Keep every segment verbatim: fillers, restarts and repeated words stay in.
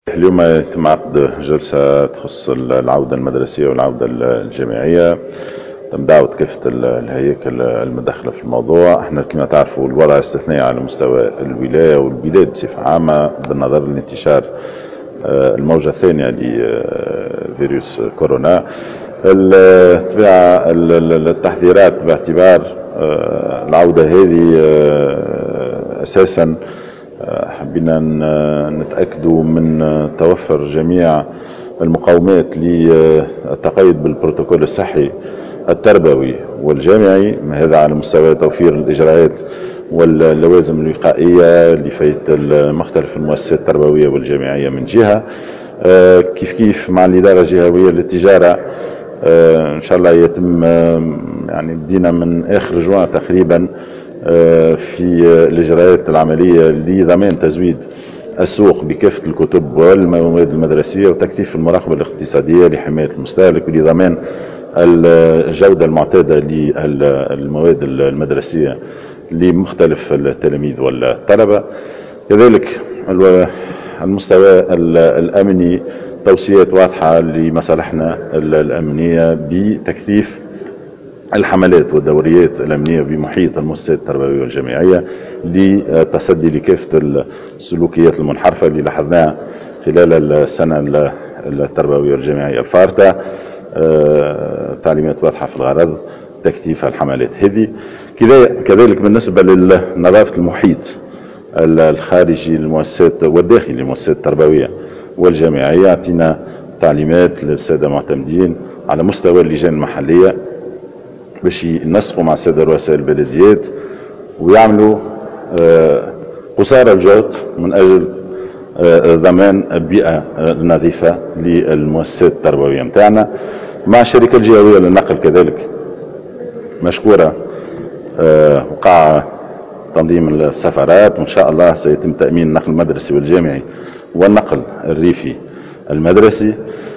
اليوم يتم عقد جلسة تخص العودة المدرسية والعودة الجامعية. تم دعوة كافة الهياكل المداخلة في الموضوع. احنا كما تعرفوا الوضع استثنائي على مستوى الولاية والبلاد بصفة عامة بالنظر لانتشار الموجة الثانية لفيروس كورونا. التحذيرات باعتبار العودة هذه أساسا حبينا نتأكدوا من توفر جميع المقومات للتقيد بالبروتوكول الصحي التربوي والجامعي، هذا على مستوى توفير الإجراءات واللوازم الوقائية لفاية مختلف المؤسسات التربوية والجامعية من جهة، كيف كيف مع الإدارة الجهوية للتجارة. إن شاء الله يتم، يعني بدينا من آخر جوان تقريبا في الإجراءات العملية لضمان تزويد السوق بكافة الكتب والمواد المدرسية وتكثيف المراقبة الاقتصادية لحماية المستهلك ولضمان الجودة المعتادة للمواد المدرسية لمختلف التلاميذ والطلبة. كذلك المستوى الأمني توصيات واضحة لمصالحنا الأمنية بتكثيف الحملات والدوريات الأمنية بمحيط المؤسسات التربوية والجامعية للتصدي لكافة السلوكيات المنحرفة اللي لاحظناها خلال السنة التربوية والجامعية الفارطة. تعليمات واضحة في الغرض تكثيف الحملات هذه. كذلك بالنسبة لنظافة المحيط الخارجي للمؤسسات والداخلي للمؤسسات التربوية والجامعية، اعطينا تعليمات للسادة المعتمدين على مستوى اللجان المحلية باش ينسقوا مع السادة رؤساء البلديات ويعملوا قصارى الجهد من أجل ضمان البيئة النظيفة للمؤسسات التربوية متاعنا. مع الشركة الجهوية للنقل كذلك مشكورة، وقع تنظيم السفرات، وإن شاء الله سيتم تأمين النقل المدرسي والجامعي والنقل الريفي المدرسي.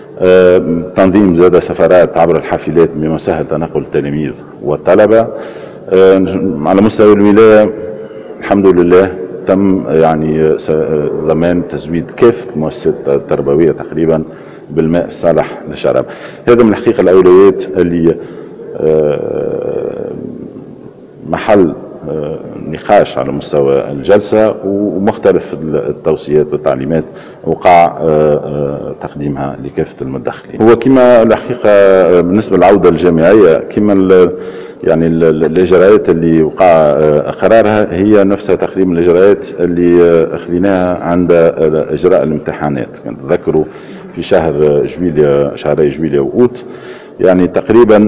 تنظيم زاد سفرات عبر الحافلات بما سهل تنقل التلاميذ والطلبة. على مستوى الولاية الحمد لله تم يعني ضمان تزويد كافة المؤسسات التربوية تقريبا بالماء الصالح للشراب. هذا من الحقيقة الأولويات اللي محل نقاش على مستوى الجلسة، ومختلف التوصيات والتعليمات وقع تقديمها لكافة المدخلين. هو كما الحقيقة بالنسبة للعودة الجامعية كما يعني الإجراءات اللي وقع قرارها هي نفسها تقريبا الإجراءات اللي أخذناها عند إجراء الامتحانات. كنت تذكروا في شهر جويليا، شهري جويليا وأوت، يعني تقريبا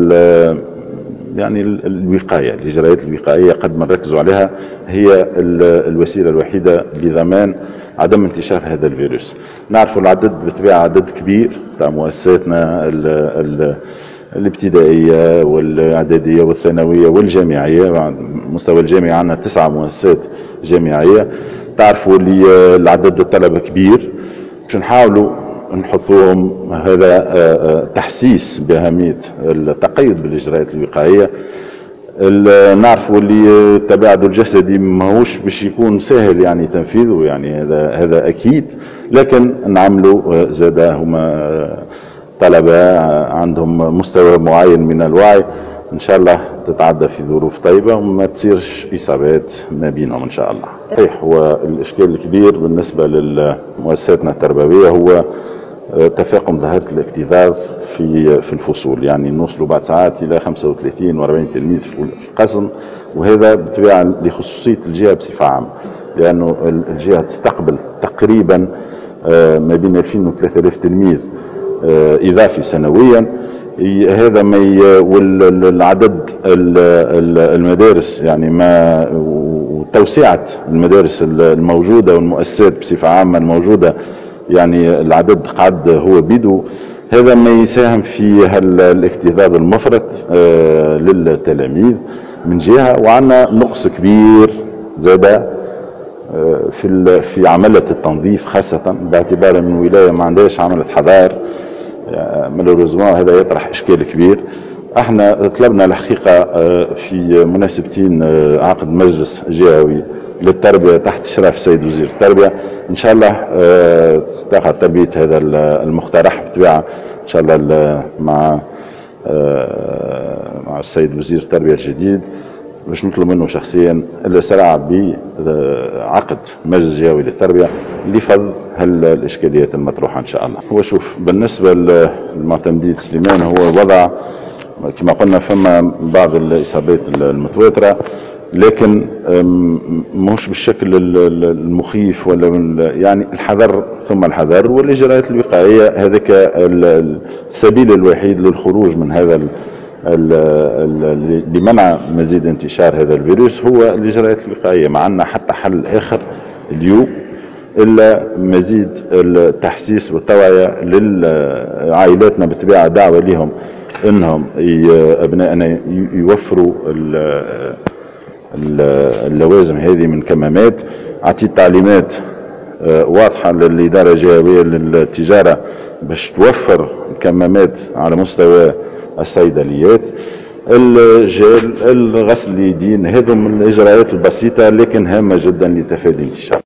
يعني الوقاية، الإجراءات الوقائية قد ما نركزوا عليها هي الوسيلة الوحيدة لضمان عدم انتشار هذا الفيروس. نعرفوا العدد بطبيعة عدد كبير تاع مؤسساتنا الابتدائية والإعدادية والثانوية والجامعية. مستوى الجامعة عندنا تسعة مؤسسات جامعية. تعرفوا اللي العدد الطلبة كبير، باش نحاولوا نحطوهم هذا تحسيس بأهمية التقيد بالإجراءات الوقائية. نعرفوا اللي التباعد الجسدي ماهوش باش يكون سهل يعني تنفيذه، يعني هذا هذا أكيد، لكن نعملوا زاد هما طلبة عندهم مستوى معين من الوعي، إن شاء الله تتعدى في ظروف طيبة وما تصيرش إصابات ما بينهم إن شاء الله. صحيح، هو الإشكال الكبير بالنسبة للمؤسساتنا التربوية هو تفاقم ظاهرة الاكتظاظ في في الفصول، يعني نوصلوا بعد ساعات إلى خمسة وثلاثين وأربعين تلميذ في القسم، وهذا بطبيعة لخصوصية الجهة بصفة عامة، لأنه الجهة تستقبل تقريبا ما بين ألفين و ثلاثة آلاف تلميذ إضافي سنويا. هذا ما والعدد المدارس يعني ما وتوسعة المدارس الموجودة والمؤسسات بصفة عامة الموجودة، يعني العدد قعد هو بيدو، هذا ما يساهم في الاكتظاظ المفرط للتلاميذ من جهة. وعندنا نقص كبير زاد في في عملة التنظيف، خاصة باعتبار من ولاية ما عندهاش عملة حضار. مالوريزمون هذا يطرح اشكال كبير. احنا طلبنا الحقيقة في مناسبتين عقد مجلس جهوي للتربية تحت إشراف السيد وزير التربية. إن شاء الله تقع تربية هذا المقترح بطبيعة إن شاء الله مع مع السيد وزير التربية الجديد، باش نطلب منه شخصيا الاسراع بعقد مجلس جهوي للتربيه لفض هالاشكاليات المطروحه ان شاء الله. هو شوف بالنسبه للمعتمدية سليمان هو وضع كما قلنا فما بعض الاصابات المتواتره، لكن مش بالشكل المخيف ولا يعني الحذر ثم الحذر والاجراءات الوقائيه، هذاك السبيل الوحيد للخروج من هذا لمنع مزيد انتشار هذا الفيروس هو الاجراءات الوقائيه. ما عندنا حتى حل اخر اليوم الا مزيد التحسيس والتوعيه لعائلاتنا، بالطبيعه دعوه لهم انهم ابنائنا يوفروا اللوازم هذه من كمامات. اعطيت تعليمات واضحه للاداره الجهويه للتجاره باش توفر كمامات على مستوى الصيدليات، الجل، الغسل اليدين، هذو من الاجراءات البسيطه لكن هامه جدا لتفادي انتشار